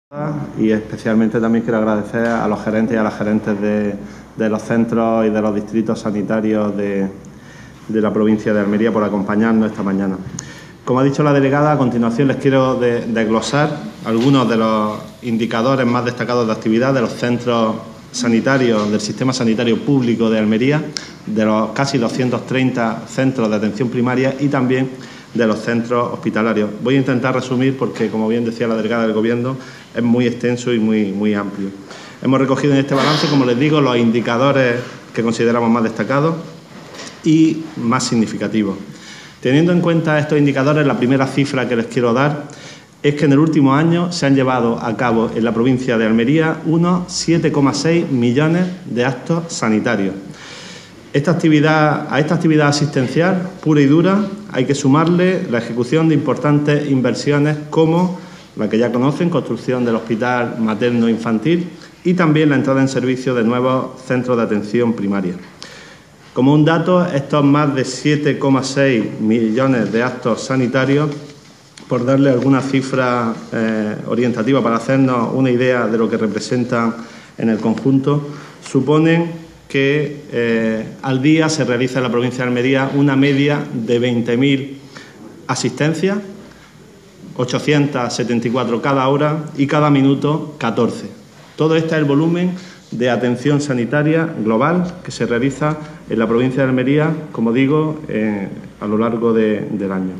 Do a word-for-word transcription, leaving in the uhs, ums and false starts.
Y especialmente también quiero agradecer a los gerentes y a las gerentes de, de los centros y de los distritos sanitarios de, de la provincia de Almería por acompañarnos esta mañana. Como ha dicho la delegada, a continuación les quiero de, desglosar algunos de los indicadores más destacados de actividad de los centros sanitarios del sistema sanitario público de Almería, de los casi doscientos treinta centros de atención primaria y también de los centros hospitalarios. Voy a intentar resumir porque, como bien decía la delegada del Gobierno, es muy extenso y muy, muy amplio. Hemos recogido en este balance, como les digo, los indicadores que consideramos más destacados y más significativos. Teniendo en cuenta estos indicadores, la primera cifra que les quiero dar es que en el último año se han llevado a cabo en la provincia de Almería unos siete coma seis millones de actos sanitarios. Esta actividad, a esta actividad asistencial pura y dura hay que sumarle la ejecución de importantes inversiones como la que ya conocen, construcción del Hospital Materno-Infantil y también la entrada en servicio de nuevos centros de atención primaria. Como un dato, estos más de siete coma seis millones de actos sanitarios, por darle alguna cifra eh, orientativa para hacernos una idea de lo que representan en el conjunto, suponen que eh, al día se realiza en la provincia de Almería una media de veinte mil asistencias, ochocientas setenta y cuatro cada hora y cada minuto catorce. Todo este es el volumen de atención sanitaria global que se realiza en la provincia de Almería, como digo, eh, a lo largo de, del año.